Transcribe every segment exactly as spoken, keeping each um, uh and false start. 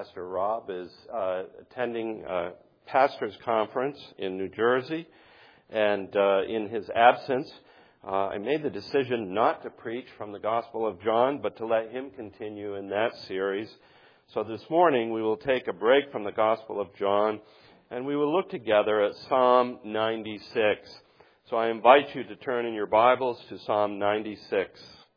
Pastor Rob is uh, attending a pastor's conference in New Jersey, and uh, in his absence, uh, I made the decision not to preach from the Gospel of John, but to let him continue in that series. So this morning we will take a break from the Gospel of John, and we will look together at Psalm ninety-six. So I invite you to turn in your Bibles to Psalm ninety-six.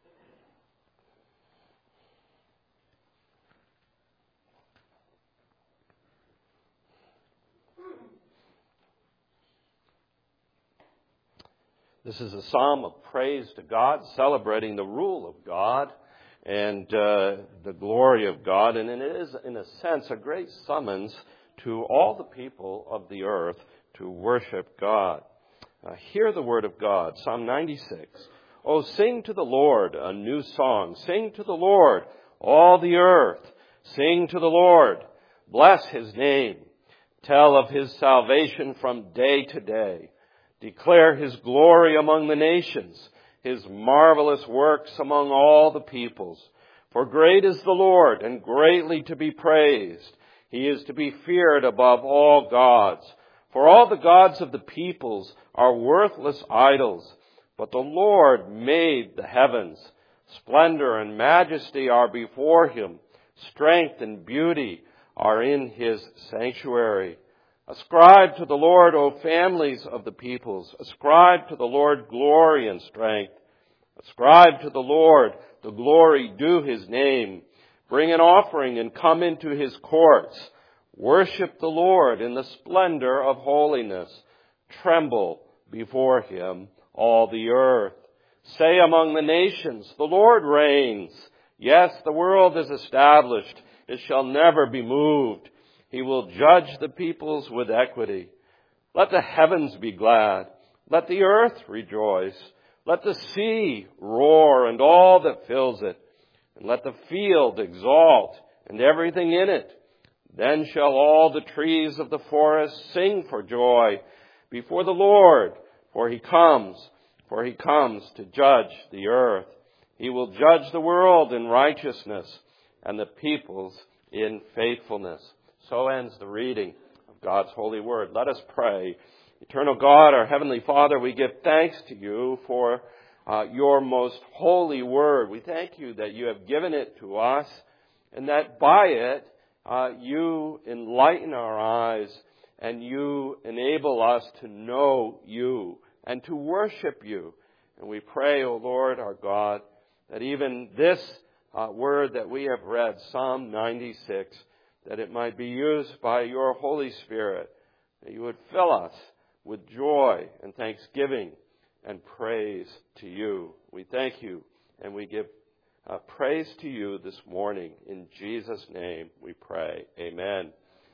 This is a psalm of praise to God, celebrating the rule of God and uh, the glory of God. And it is, in a sense, a great summons to all the people of the earth to worship God. Uh, hear the word of God, Psalm ninety-six. Oh, sing to the Lord a new song. Sing to the Lord, all the earth. Sing to the Lord. Bless his name. Tell of his salvation from day to day. Declare his glory among the nations, his marvelous works among all the peoples. For great is the Lord, and greatly to be praised. He is to be feared above all gods. For all the gods of the peoples are worthless idols, but the Lord made the heavens. Splendor and majesty are before him. Strength and beauty are in his sanctuary. Ascribe to the Lord, O families of the peoples. Ascribe to the Lord glory and strength. Ascribe to the Lord the glory due his name. Bring an offering and come into his courts. Worship the Lord in the splendor of holiness. Tremble before him, all the earth. Say among the nations, the Lord reigns. Yes, the world is established. It shall never be moved. He will judge the peoples with equity. Let the heavens be glad. Let the earth rejoice. Let the sea roar and all that fills it. And let the field exult and everything in it. Then shall all the trees of the forest sing for joy before the Lord, for he comes, for he comes to judge the earth. He will judge the world in righteousness and the peoples in faithfulness. So ends the reading of God's holy word. Let us pray. Eternal God, our Heavenly Father, we give thanks to you for uh, your most holy word. We thank you that you have given it to us and that by it uh, you enlighten our eyes and you enable us to know you and to worship you. And we pray, O Lord, our God, that even this uh, word that we have read, Psalm ninety-six, that it might be used by your Holy Spirit, that you would fill us with joy and thanksgiving and praise to you. We thank you and we give uh, praise to you this morning. In Jesus' name we pray. Amen.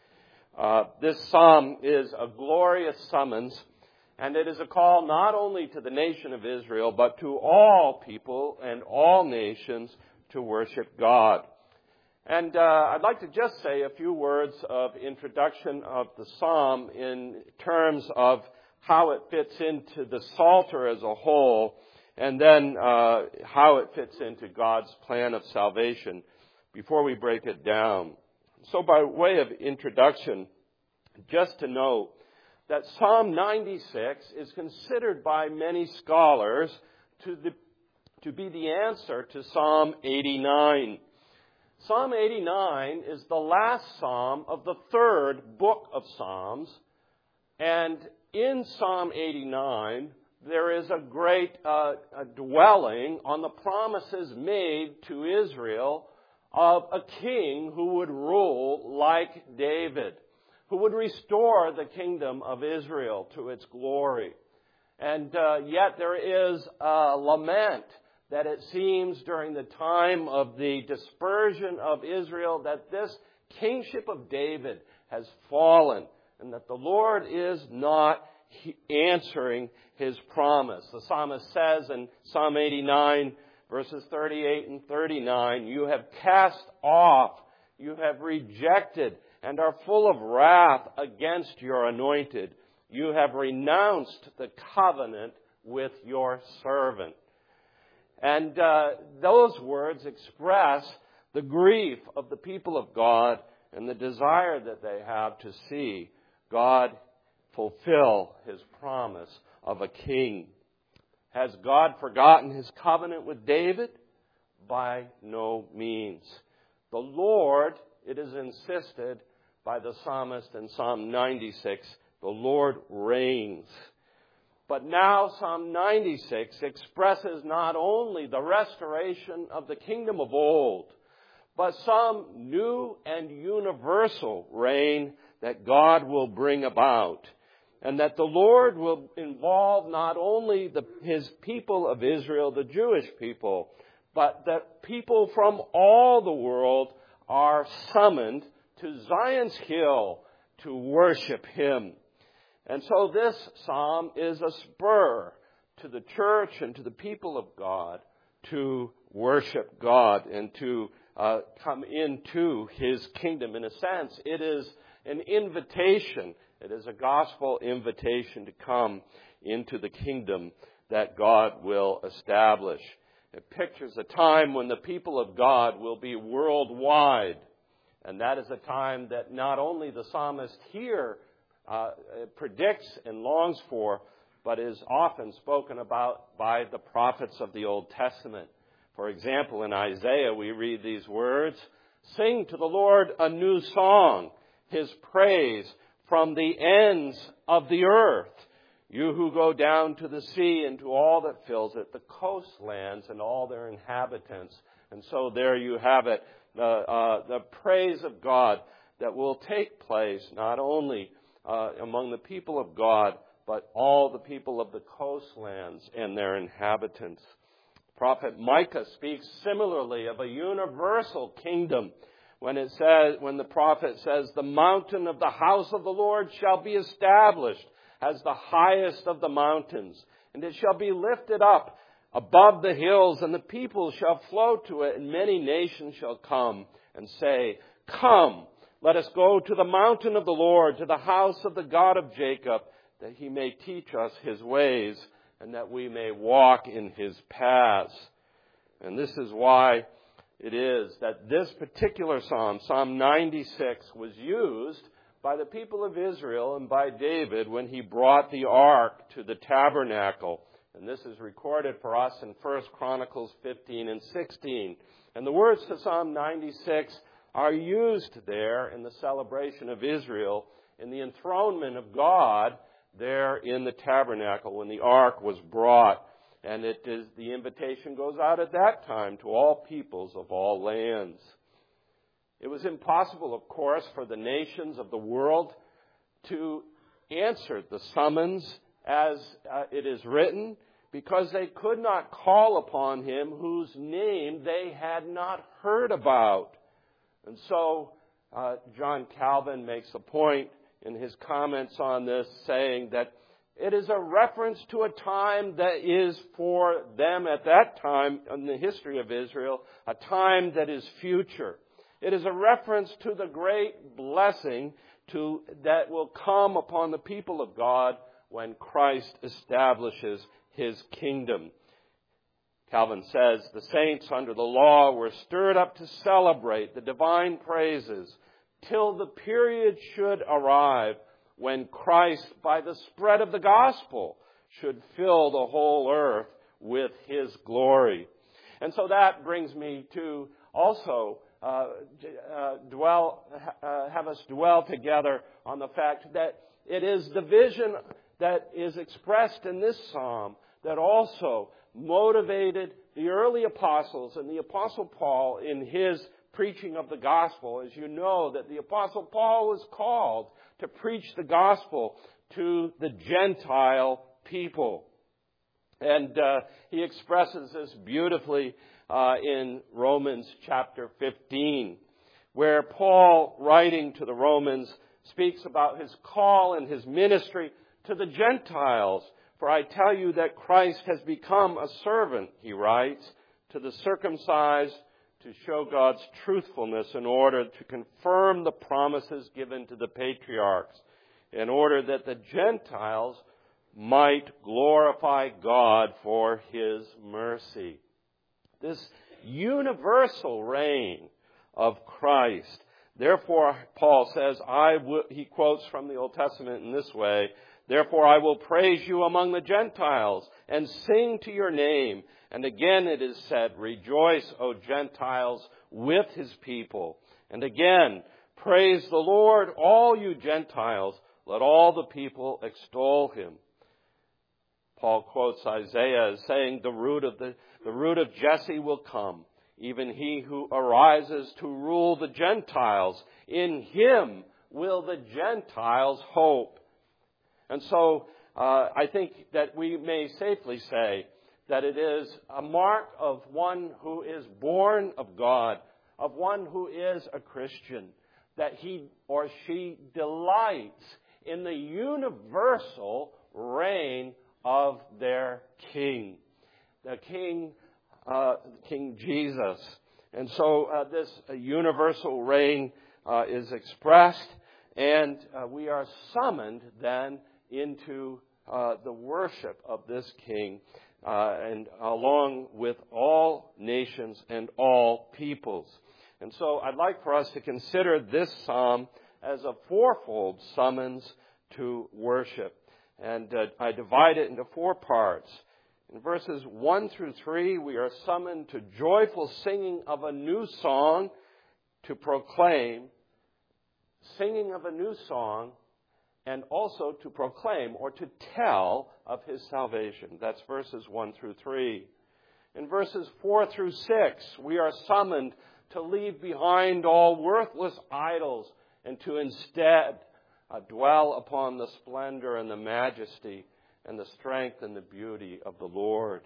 Uh, this psalm is a glorious summons, and it is a call not only to the nation of Israel, but to all people and all nations to worship God. And uh, I'd like to just say a few words of introduction of the psalm in terms of how it fits into the Psalter as a whole, and then uh, how it fits into God's plan of salvation before we break it down. So by way of introduction, just to note that Psalm ninety-six is considered by many scholars to, the, to be the answer to Psalm eighty-nine. Psalm eighty-nine is the last psalm of the third book of Psalms. And in Psalm eighty-nine, there is a great uh, a dwelling on the promises made to Israel of a king who would rule like David, who would restore the kingdom of Israel to its glory. And uh, yet there is a lament that it seems during the time of the dispersion of Israel that this kingship of David has fallen and that the Lord is not answering his promise. The psalmist says in Psalm eighty-nine, verses thirty-eight and thirty-nine, you have cast off, you have rejected, and are full of wrath against your anointed. You have renounced the covenant with your servant. And uh, those words express the grief of the people of God and the desire that they have to see God fulfill his promise of a king. Has God forgotten his covenant with David? By no means. The Lord, it is insisted by the psalmist in Psalm ninety-six, the Lord reigns. But now Psalm ninety-six expresses not only the restoration of the kingdom of old, but some new and universal reign that God will bring about. And that the Lord will involve not only the, his people of Israel, the Jewish people, but that people from all the world are summoned to Zion's Hill to worship him. And so this psalm is a spur to the church and to the people of God to worship God and to uh, come into his kingdom. In a sense, it is an invitation. It is a gospel invitation to come into the kingdom that God will establish. It pictures a time when the people of God will be worldwide. And that is a time that not only the psalmist here uh, predicts and longs for, but is often spoken about by the prophets of the Old Testament. For example, in Isaiah we read these words, "Sing to the Lord a new song, his praise from the ends of the earth. You who go down to the sea and to all that fills it, the coastlands and all their inhabitants." And so there you have it, the, uh, the praise of God that will take place not only uh, among the people of God, but all the people of the coastlands and their inhabitants. Prophet Micah speaks similarly of a universal kingdom when it says, when the prophet says, "The mountain of the house of the Lord shall be established as the highest of the mountains, and it shall be lifted up above the hills, and the people shall flow to it, and many nations shall come and say, 'Come, let us go to the mountain of the Lord, to the house of the God of Jacob, that he may teach us his ways, and that we may walk in his paths.'" And this is why it is that this particular psalm, Psalm ninety-six, was used by the people of Israel and by David when he brought the ark to the tabernacle. And this is recorded for us in First Chronicles fifteen and sixteen. And the words to Psalm ninety-six are used there in the celebration of Israel, in the enthronement of God there in the tabernacle when the ark was brought. And it is, the invitation goes out at that time to all peoples of all lands. It was impossible, of course, for the nations of the world to answer the summons as uh, it is written, because they could not call upon him whose name they had not heard about. And so uh, John Calvin makes a point in his comments on this, saying that it is a reference to a time that is for them at that time in the history of Israel, a time that is future. It is a reference to the great blessing to, that will come upon the people of God when Christ establishes his kingdom. Calvin says, "The saints under the law were stirred up to celebrate the divine praises till the period should arrive when Christ, by the spread of the gospel, should fill the whole earth with his glory." And so that brings me to also uh, uh, dwell, uh, have us dwell together on the fact that it is the vision that is expressed in this psalm that also motivated the early apostles and the Apostle Paul in his preaching of the gospel. As you know, that the Apostle Paul was called to preach the gospel to the Gentile people. And uh, he expresses this beautifully uh, in Romans chapter fifteen, where Paul, writing to the Romans, speaks about his call and his ministry to the Gentiles. "For I tell you that Christ has become a servant," he writes, "to the circumcised, to show God's truthfulness in order to confirm the promises given to the patriarchs, in order that the Gentiles might glorify God for his mercy." This universal reign of Christ Therefore, Paul says, I will, he quotes from the Old Testament in this way, therefore I will praise you among the Gentiles and sing to your name. And again it is said, rejoice, O Gentiles, with his people. And again, praise the Lord, all you Gentiles. Let all the people extol him. Paul quotes Isaiah as saying, the root of the, the root of Jesse will come, even he who arises to rule the Gentiles. In him will the Gentiles hope. And so uh, I think that we may safely say that it is a mark of one who is born of God, of one who is a Christian, that he or she delights in the universal reign of their King, the King, uh, King Jesus. And so uh, this uh, universal reign uh, is expressed, and uh, we are summoned then into uh, the worship of this King, uh, and along with all nations and all peoples. And so I'd like for us to consider this psalm as a fourfold summons to worship. And uh, I divide it into four parts. In verses one through three, we are summoned to joyful singing of a new song to proclaim, singing of a new song, and also to proclaim or to tell of his salvation. That's verses one through three. In verses four through six, we are summoned to leave behind all worthless idols and to instead uh, dwell upon the splendor and the majesty and the strength and the beauty of the Lord.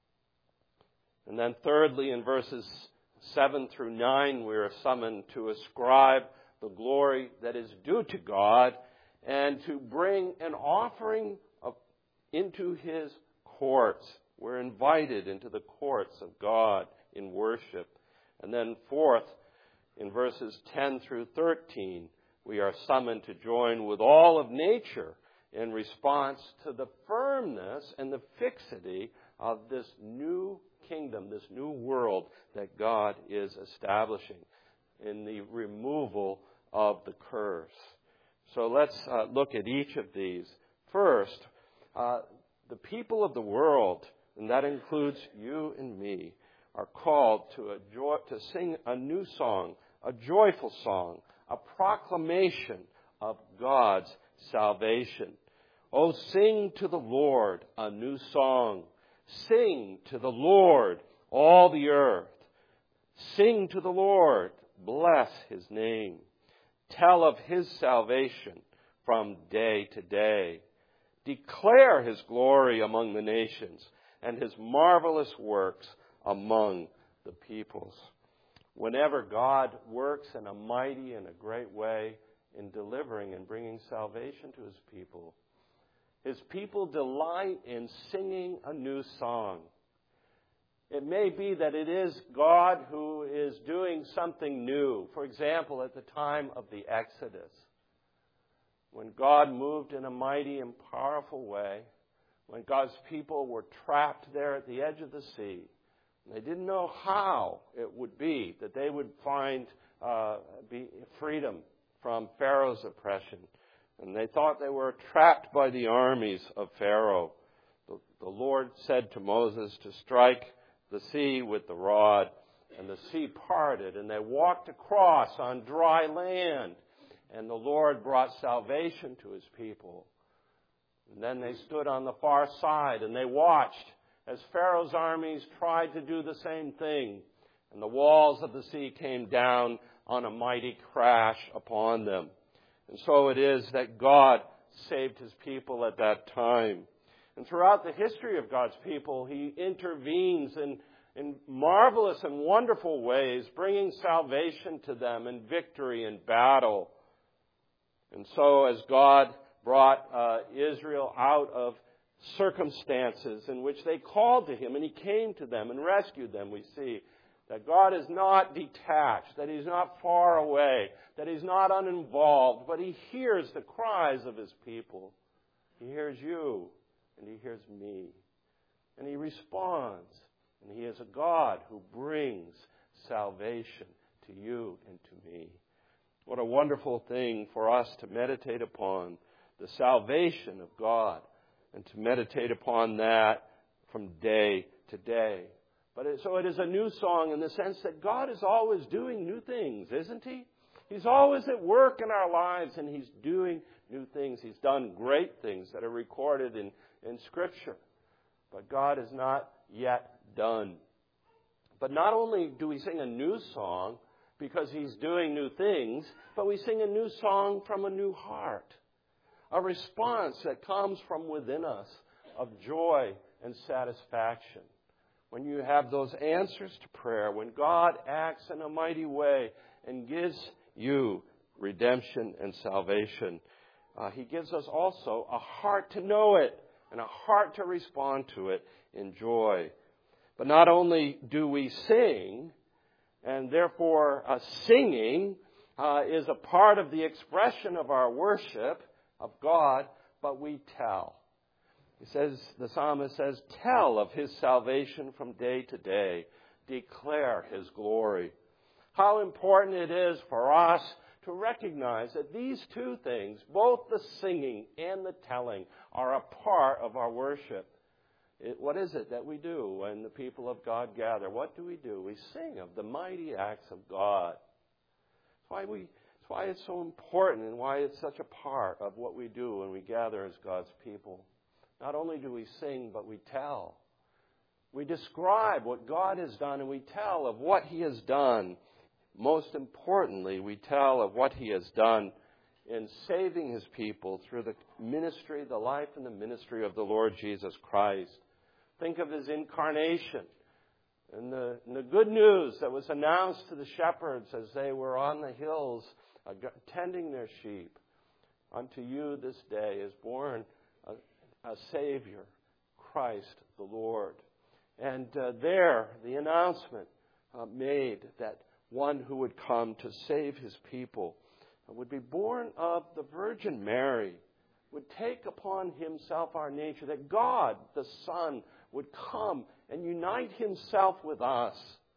And then thirdly, in verses seven through nine, we are summoned to ascribe the glory that is due to God and to bring an offering of, into his courts. We're invited into the courts of God in worship. And then fourth, in verses ten through thirteen, we are summoned to join with all of nature in response to the firmness and the fixity of this new kingdom, this new world that God is establishing in the removal of the curse. So let's uh, look at each of these. First, uh, the people of the world, and that includes you and me, are called to a joy, to sing a new song, a joyful song, a proclamation of God's salvation. Oh, sing to the Lord a new song. Sing to the Lord, all the earth. Sing to the Lord, bless his name. Tell of his salvation from day to day. Declare his glory among the nations and his marvelous works among the peoples. Whenever God works in a mighty and a great way in delivering and bringing salvation to his people, his people delight in singing a new song. It may be that it is God who is doing something new. For example, at the time of the Exodus, when God moved in a mighty and powerful way, when God's people were trapped there at the edge of the sea, they didn't know how it would be that they would find uh, be freedom from Pharaoh's oppression. And they thought they were trapped by the armies of Pharaoh. The, the Lord said to Moses to strike the sea with the rod, and the sea parted, and they walked across on dry land. And the Lord brought salvation to his people. And then they stood on the far side, and they watched as Pharaoh's armies tried to do the same thing. And the walls of the sea came down on a mighty crash upon them. And so it is that God saved his people at that time. And throughout the history of God's people, he intervenes in, in marvelous and wonderful ways, bringing salvation to them and victory in battle. And so as God brought uh, Israel out of circumstances in which they called to him, and he came to them and rescued them, we see that God is not detached, that he's not far away, that he's not uninvolved, but he hears the cries of his people. He hears you, and he hears me. And he responds, and he is a God who brings salvation to you and to me. What a wonderful thing for us to meditate upon the salvation of God and to meditate upon that from day to day. But it, so it is a new song in the sense that God is always doing new things, isn't He? He's always at work in our lives, and He's doing new things. He's done great things that are recorded in, in Scripture. But God is not yet done. But not only do we sing a new song because He's doing new things, but we sing a new song from a new heart. A response that comes from within us of joy and satisfaction. When you have those answers to prayer, when God acts in a mighty way and gives you redemption and salvation, uh, He gives us also a heart to know it and a heart to respond to it in joy. But not only do we sing, and therefore uh, singing uh, is a part of the expression of our worship of God, but we tell. He says, the psalmist says, tell of His salvation from day to day. Declare His glory. How important it is for us to recognize that these two things, both the singing and the telling, are a part of our worship. It, what is it that we do when the people of God gather? What do we do? We sing of the mighty acts of God. That's why we, that's why it's so important and why it's such a part of what we do when we gather as God's people. Not only do we sing, but we tell. We describe what God has done, and we tell of what He has done. Most importantly, we tell of what He has done in saving His people through the ministry, the life and the ministry of the Lord Jesus Christ. Think of His incarnation and the, and the good news that was announced to the shepherds as they were on the hills uh, tending their sheep. Unto you this day is born a, a Savior, Christ the Lord. And uh, there, the announcement uh, made that one who would come to save His people would be born of the Virgin Mary, would take upon Himself our nature, that God, the Son, would come and unite Himself with us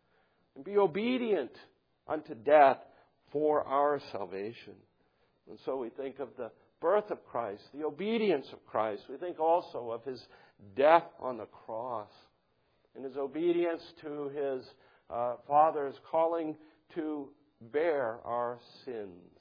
and be obedient unto death for our salvation. And so we think of the birth of Christ, the obedience of Christ. We think also of His death on the cross and His obedience to His uh, Father's calling to bear our sins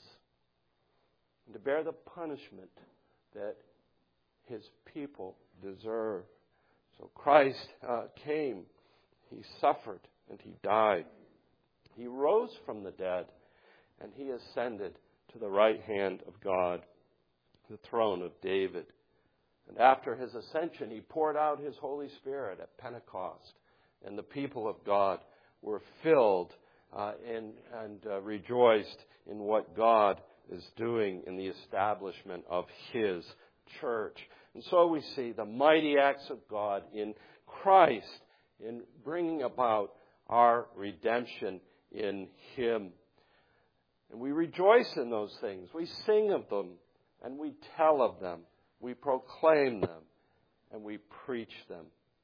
and to bear the punishment that His people deserve. So Christ uh, came, He suffered, and He died. He rose from the dead, and He ascended to the right hand of God, the throne of David. And after His ascension, He poured out His Holy Spirit at Pentecost, and the people of God were filled uh, and, and uh, rejoiced in what God is doing in the establishment of His church. And so we see the mighty acts of God in Christ in bringing about our redemption in Him. And we rejoice in those things. We sing of them, and we tell of them. We proclaim them, and we preach them.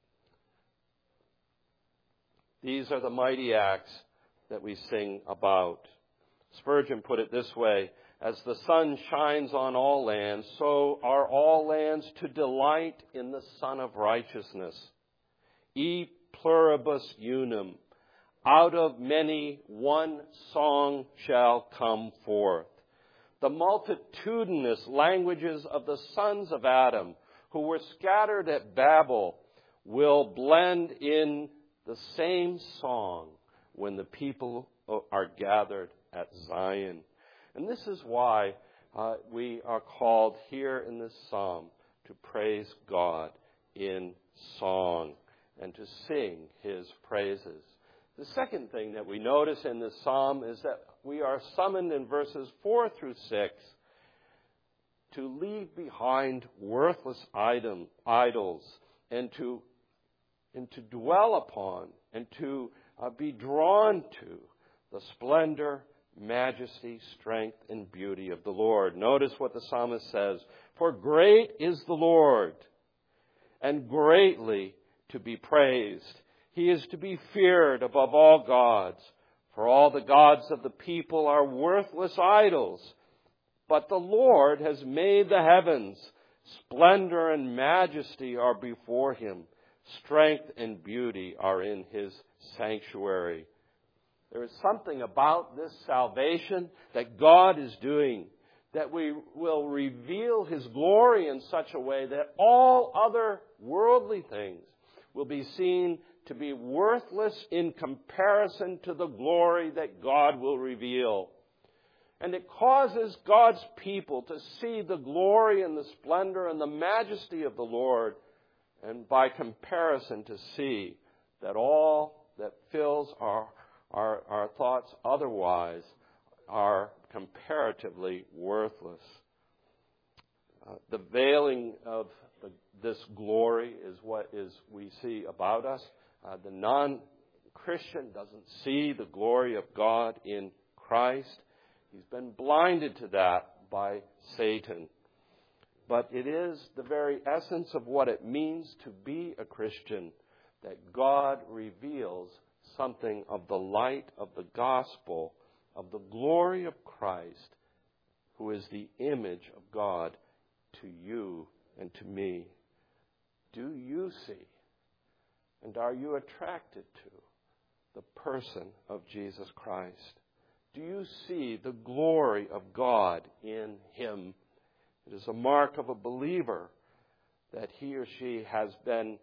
These are the mighty acts that we sing about. Spurgeon put it this way: as the sun shines on all lands, so are all lands to delight in the Son of Righteousness. E pluribus unum, out of many one song shall come forth. The multitudinous languages of the sons of Adam, who were scattered at Babel, will blend in the same song when the people are gathered at Zion. And this is why uh, we are called here in this psalm to praise God in song and to sing His praises. The second thing that we notice in this psalm is that we are summoned in verses four through six to leave behind worthless item, idols and to, and to dwell upon and to uh, be drawn to the splendor, majesty, strength, and beauty of the Lord. Notice what the psalmist says: for great is the Lord, and greatly to be praised. He is to be feared above all gods, For all the gods of the people are worthless idols, but the Lord has made the heavens. Splendor and majesty are before him. Strength and beauty are in his sanctuary. There is something about this salvation that God is doing, that we will reveal his glory in such a way that all other worldly things will be seen to be worthless in comparison to the glory that God will reveal. And it causes God's people to see the glory and the splendor and the majesty of the Lord, and by comparison to see that all that fills our, our, our thoughts otherwise are comparatively worthless. Uh, the veiling of the, this glory is what is we see about us. Uh, the non-Christian doesn't see the glory of God in Christ. He's been blinded to that by Satan. But it is the very essence of what it means to be a Christian that God reveals something of the light of the gospel, of the glory of Christ, who is the image of God, to you and to me. Do you see, and are you attracted to, the person of Jesus Christ? Do you see the glory of God in him? It is a mark of a believer that he or she has been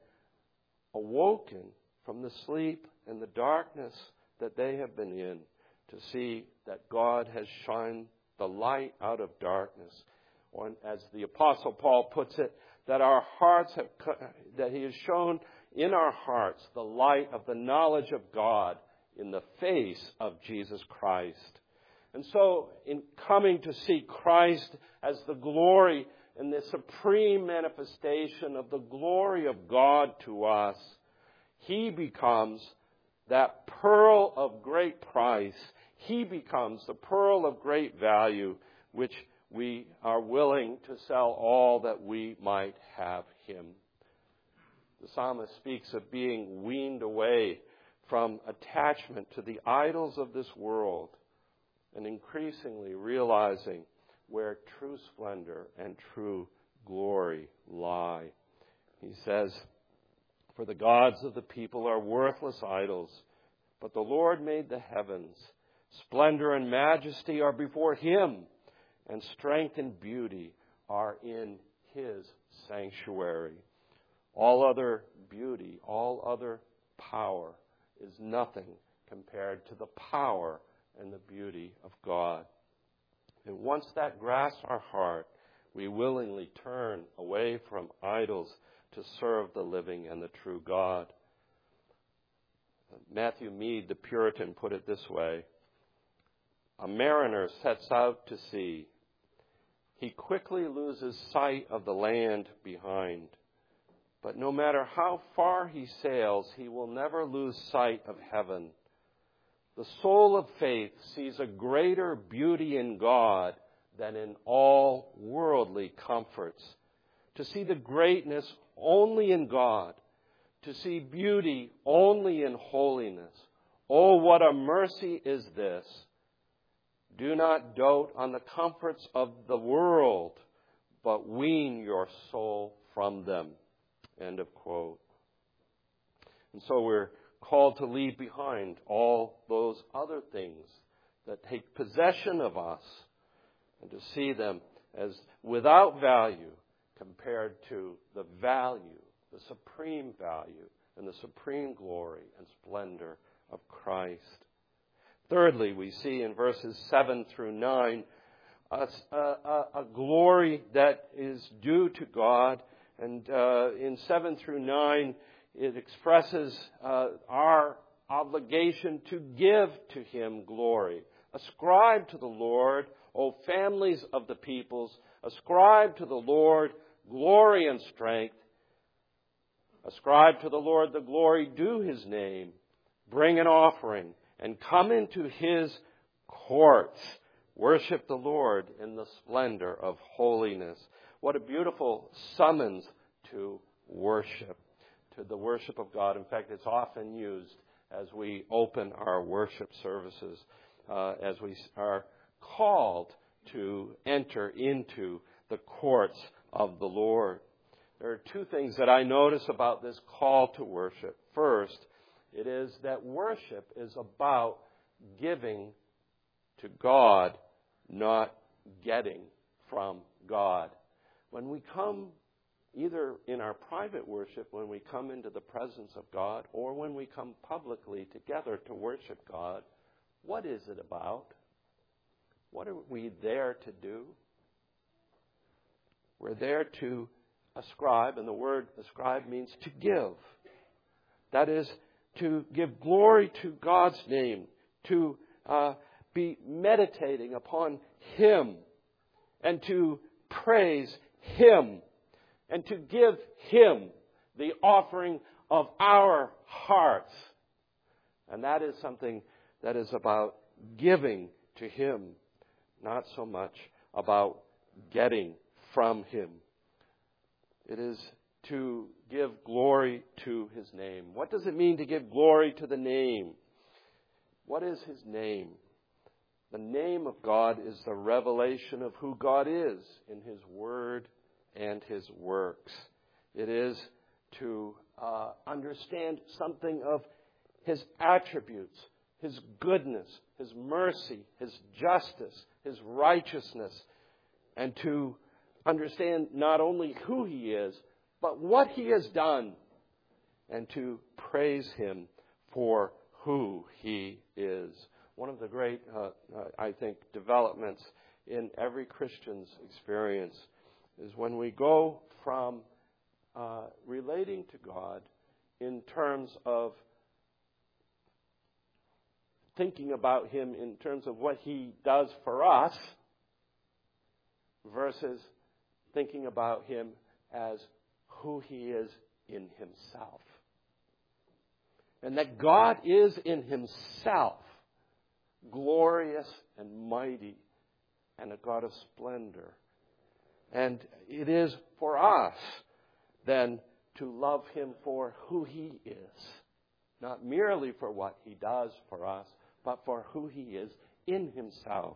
awoken from the sleep and the darkness that they have been in, to see that God has shined the light out of darkness. Or as the Apostle Paul puts it, that our hearts have, that he has shown in our hearts the light of the knowledge of God in the face of Jesus Christ. And so, in coming to see Christ as the glory and the supreme manifestation of the glory of God to us, he becomes that pearl of great price. He becomes the pearl of great value, which we are willing to sell all that we might have him. The psalmist speaks of being weaned away from attachment to the idols of this world and increasingly realizing where true splendor and true glory lie. He says, "For the gods of the people are worthless idols, but the Lord made the heavens. Splendor and majesty are before him, and strength and beauty are in his sanctuary." All other beauty, all other power is nothing compared to the power and the beauty of God. And once that grasps our heart, we willingly turn away from idols to serve the living and the true God. Matthew Mead, the Puritan, put it this way: "A mariner sets out to sea. He quickly loses sight of the land behind. But no matter how far he sails, he will never lose sight of heaven. The soul of faith sees a greater beauty in God than in all worldly comforts. To see the greatness only in God, to see beauty only in holiness. Oh, what a mercy is this! Do not dote on the comforts of the world, but wean your soul from them." End of quote. And so we're called to leave behind all those other things that take possession of us and to see them as without value compared to the value, the supreme value, and the supreme glory and splendor of Christ. Thirdly, we see in verses seven through nine a, a, a glory that is due to God. And uh, in seven through nine, it expresses uh, our obligation to give to him glory. Ascribe to the Lord, O families of the peoples, ascribe to the Lord glory and strength. Ascribe to the Lord the glory due his name. Bring an offering and come into his courts. Worship the Lord in the splendor of holiness. What a beautiful summons to worship, to the worship of God. In fact, it's often used as we open our worship services, uh, as we are called to enter into the courts of the Lord. There are two things that I notice about this call to worship. First, it is that worship is about giving to God, not getting from God. When we come, either in our private worship, when we come into the presence of God, or when we come publicly together to worship God, what is it about? What are we there to do? We're there to ascribe, and the word ascribe means to give. That is, to give glory to God's name, to uh, be meditating upon Him, and to praise Him, and to give Him the offering of our hearts. And that is something that is about giving to Him, not so much about getting from Him. It is to give glory to His name. What does it mean to give glory to the name? What is His name? The name of God is the revelation of who God is in His Word and His works. It is to uh, understand something of His attributes, His goodness, His mercy, His justice, His righteousness, and to understand not only who He is, but what He has done, and to praise Him for who He is. One of the great, uh, uh, I think, developments in every Christian's experience is when we go from uh, relating to God in terms of thinking about Him in terms of what He does for us versus thinking about Him as who He is in Himself. And that God is in Himself glorious and mighty and a God of splendor. And it is for us then to love Him for who He is. Not merely for what He does for us, but for who He is in Himself.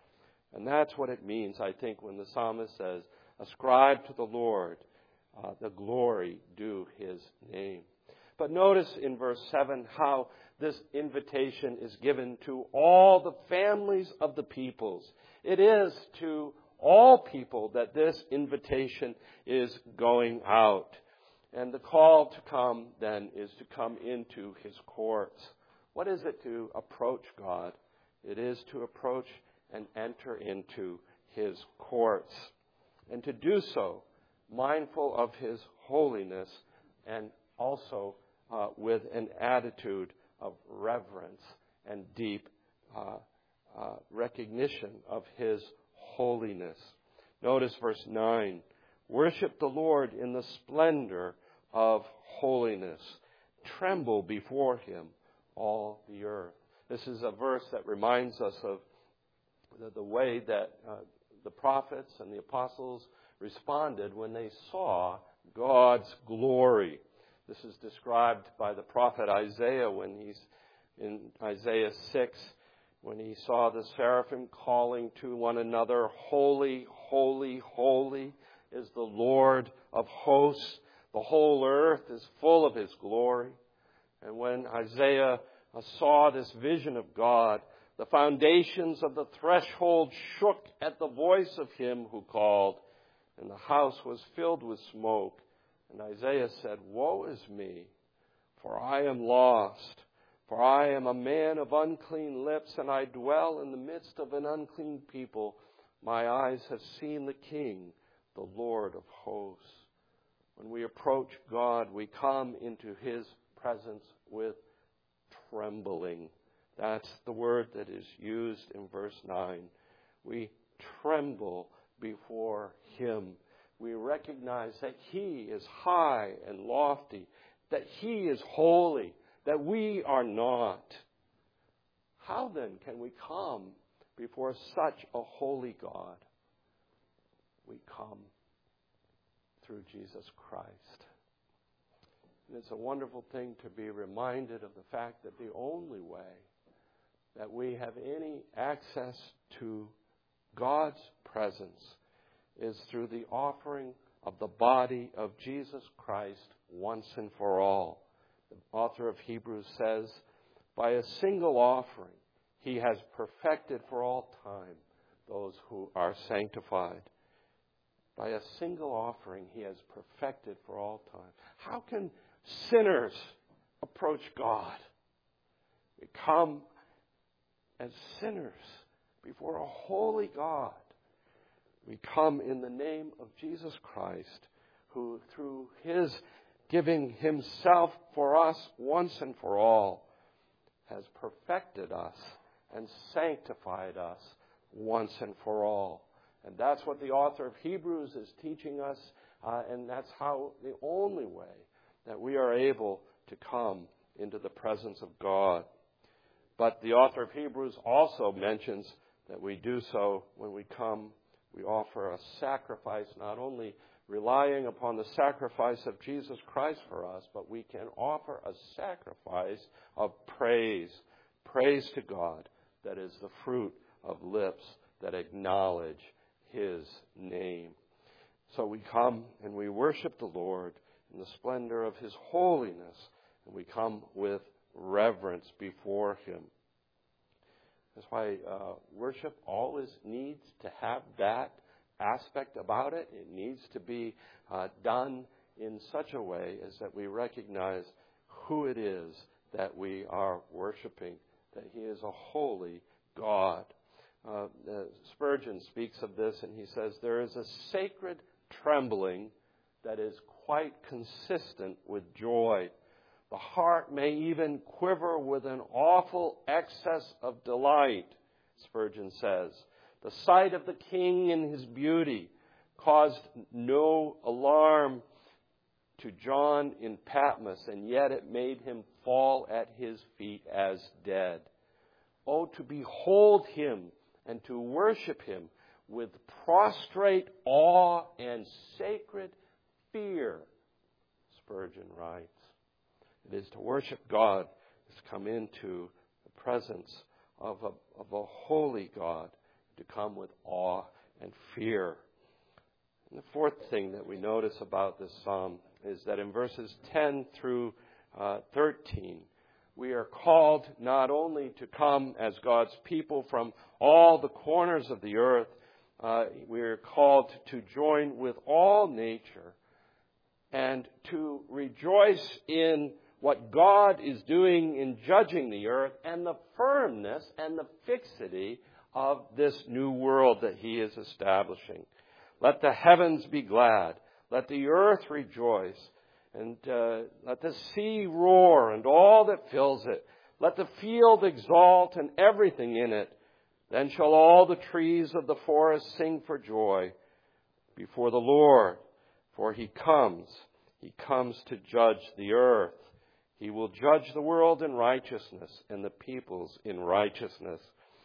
And that's what it means, I think, when the psalmist says, ascribe to the Lord uh, the glory due His name. But notice in verse seven how this invitation is given to all the families of the peoples. It is to all people that this invitation is going out. And the call to come then is to come into His courts. What is it to approach God? It is to approach and enter into His courts. And to do so, mindful of His holiness and also uh, with an attitude of reverence and deep uh, uh, recognition of His holiness. Notice verse nine. Worship the Lord in the splendor of holiness. Tremble before Him, all the earth. This is a verse that reminds us of the, the way that uh, the prophets and the apostles responded when they saw God's glory. This is described by the prophet Isaiah when he's in Isaiah six, when he saw the seraphim calling to one another, holy, holy, holy is the Lord of hosts. The whole earth is full of His glory. And when Isaiah saw this vision of God, the foundations of the threshold shook at the voice of Him who called, and the house was filled with smoke. And Isaiah said, woe is me, for I am lost. For I am a man of unclean lips, and I dwell in the midst of an unclean people. My eyes have seen the King, the Lord of hosts. When we approach God, we come into His presence with trembling. That's the word that is used in verse nine. We tremble before Him. We recognize that He is high and lofty, that He is holy, that we are not. How then can we come before such a holy God? We come through Jesus Christ. And it's a wonderful thing to be reminded of the fact that the only way that we have any access to God's presence is through the offering of the body of Jesus Christ once and for all. The author of Hebrews says, by a single offering, he has perfected for all time those who are sanctified. By a single offering, he has perfected for all time. How can sinners approach God? We come as sinners before a holy God. We come in the name of Jesus Christ, who through his giving himself for us once and for all has perfected us and sanctified us once and for all. And that's what the author of Hebrews is teaching us, uh, and that's how the only way that we are able to come into the presence of God. But the author of Hebrews also mentions that we do so when we come, we offer a sacrifice, not only relying upon the sacrifice of Jesus Christ for us, but we can offer a sacrifice of praise, praise to God that is the fruit of lips that acknowledge his name. So we come and we worship the Lord in the splendor of his holiness, and we come with reverence before him. That's why uh, worship always needs to have that aspect about it. It needs to be uh, done in such a way as that we recognize who it is that we are worshiping, that he is a holy God. Uh, uh, Spurgeon speaks of this, and he says, there is a sacred trembling that is quite consistent with joy. The heart may even quiver with an awful excess of delight, Spurgeon says. The sight of the king in his beauty caused no alarm to John in Patmos, and yet it made him fall at his feet as dead. Oh, to behold him and to worship him with prostrate awe and sacred fear, Spurgeon writes. It is to worship God, is to come into the presence of a, of a holy God, to come with awe and fear. And the fourth thing that we notice about this psalm is that in verses ten through uh, thirteen, we are called not only to come as God's people from all the corners of the earth, uh, we are called to join with all nature and to rejoice in what God is doing in judging the earth and the firmness and the fixity of this new world that he is establishing. Let the heavens be glad. Let the earth rejoice. And uh, let the sea roar and all that fills it. Let the field exult and everything in it. Then shall all the trees of the forest sing for joy before the Lord. For he comes. He comes to judge the earth. He will judge the world in righteousness and the peoples in righteousness.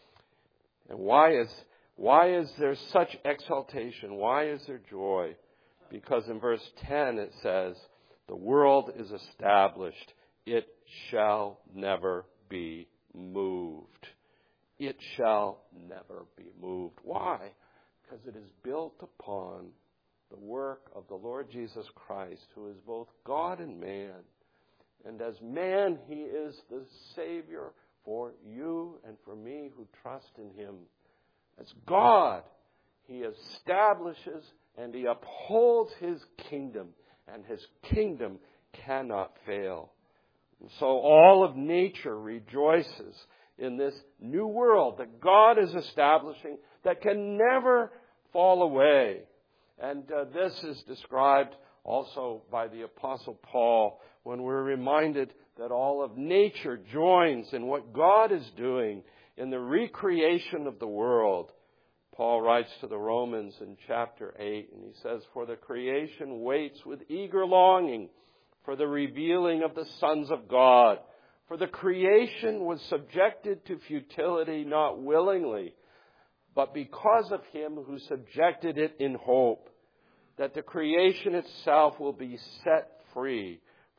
And why is, why is there such exaltation? Why is there joy? Because in verse ten it says, the world is established. It shall never be moved. It shall never be moved. Why? Because it is built upon the work of the Lord Jesus Christ, who is both God and man. And as man, he is the Savior for you and for me who trust in him. As God, he establishes and he upholds his kingdom, and his kingdom cannot fail. And so all of nature rejoices in this new world that God is establishing that can never fall away. And uh, this is described also by the Apostle Paul when we're reminded that all of nature joins in what God is doing in the recreation of the world. Paul writes to the Romans in chapter eight, and he says, for the creation waits with eager longing for the revealing of the sons of God. For the creation was subjected to futility not willingly, but because of him who subjected it in hope, that the creation itself will be set free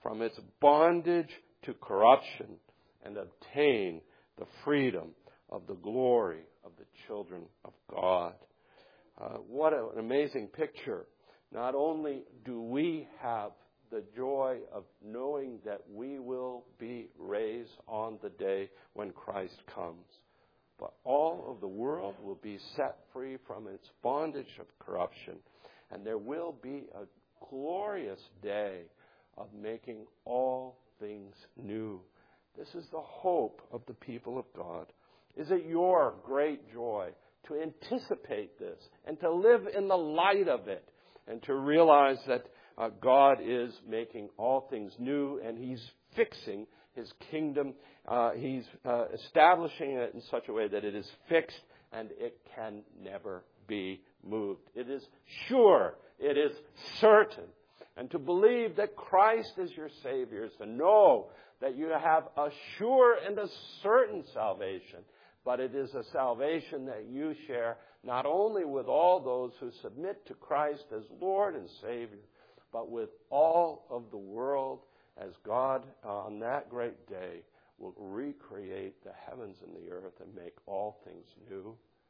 from its bondage to corruption and obtain the freedom of the glory of the children of God. Uh, what an amazing picture. Not only do we have the joy of knowing that we will be raised on the day when Christ comes, but all of the world will be set free from its bondage of corruption, and there will be a glorious day of making all things new. This is the hope of the people of God. Is it your great joy to anticipate this and to live in the light of it and to realize that uh, God is making all things new and He's fixing His kingdom. Uh, he's uh, establishing it in such a way that it is fixed and it can never be moved. It is sure. It is certain. And to believe that Christ is your Savior is to know that you have a sure and a certain salvation. But it is a salvation that you share not only with all those who submit to Christ as Lord and Savior, but with all of the world as God uh, on that great day will recreate the heavens and the earth and make all things new.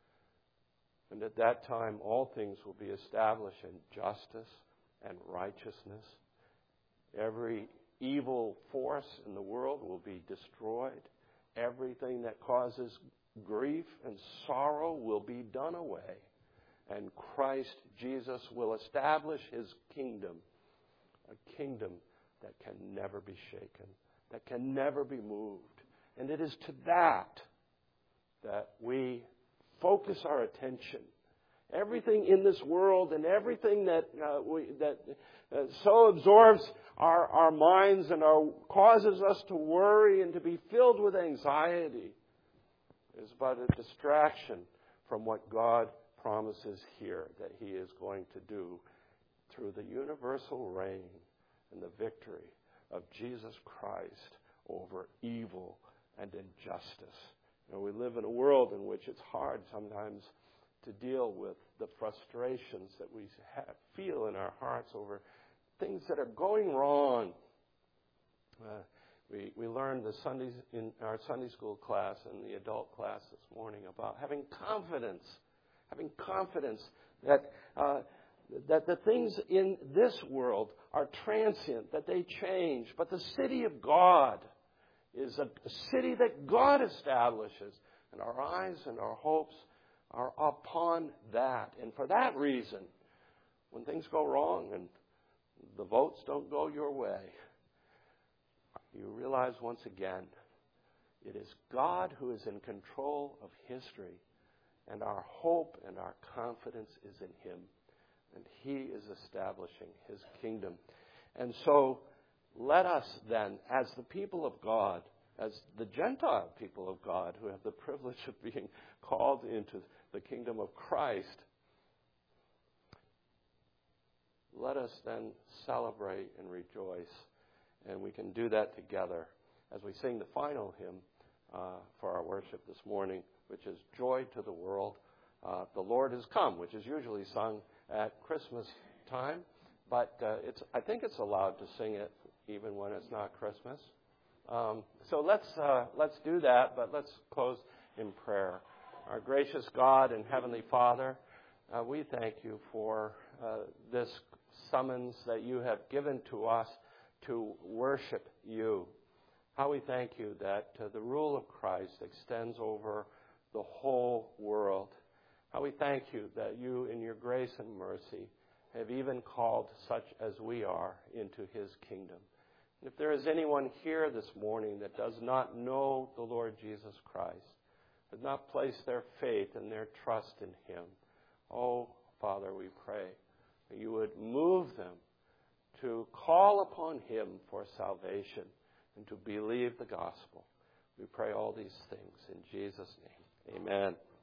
And at that time, all things will be established in justice and righteousness. Every evil force in the world will be destroyed. Everything that causes grief and sorrow will be done away. And Christ Jesus will establish His kingdom, a kingdom that can never be shaken, that can never be moved. And it is to that that we focus our attention. Everything in this world and everything that uh, we, that uh, so absorbs our, our minds and our, causes us to worry and to be filled with anxiety is but a distraction from what God promises here that He is going to do through the universal reign and the victory of Jesus Christ over evil and injustice. You know, we live in a world in which it's hard sometimes to deal with the frustrations that we have, feel in our hearts over things that are going wrong. Uh, we we learned the Sundays in our Sunday school class and the adult class this morning about having confidence, having confidence that uh, that the things in this world are transient, that they change, but the city of God is a, a city that God establishes, and our eyes and our hopes are upon that. And for that reason, when things go wrong and the votes don't go your way, you realize once again, it is God who is in control of history, and our hope and our confidence is in Him, and He is establishing His kingdom. And so let us then, as the people of God, as the Gentile people of God who have the privilege of being called into the kingdom of Christ, let us then celebrate and rejoice. And we can do that together as we sing the final hymn uh, for our worship this morning, which is Joy to the World. Uh, the Lord has come, which is usually sung at Christmas time. But uh, it's I think it's allowed to sing it even when it's not Christmas. Um, so let's uh, let's do that, but let's close in prayer. Our gracious God and Heavenly Father, uh, we thank You for uh, this summons that You have given to us to worship You. How we thank You that uh, the rule of Christ extends over the whole world. How we thank You that You, in Your grace and mercy, have even called such as we are into His kingdom. If there is anyone here this morning that does not know the Lord Jesus Christ, has not placed their faith and their trust in Him, oh, Father, we pray that You would move them to call upon Him for salvation and to believe the gospel. We pray all these things in Jesus' name. Amen.